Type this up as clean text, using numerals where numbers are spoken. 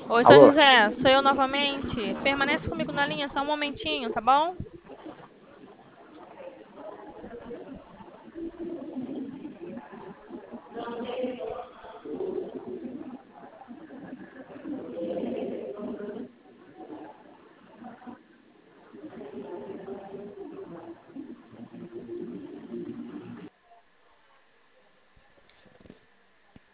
Oi, seu Alô? José, sou eu novamente. Permanece comigo na linha só um momentinho, tá bom?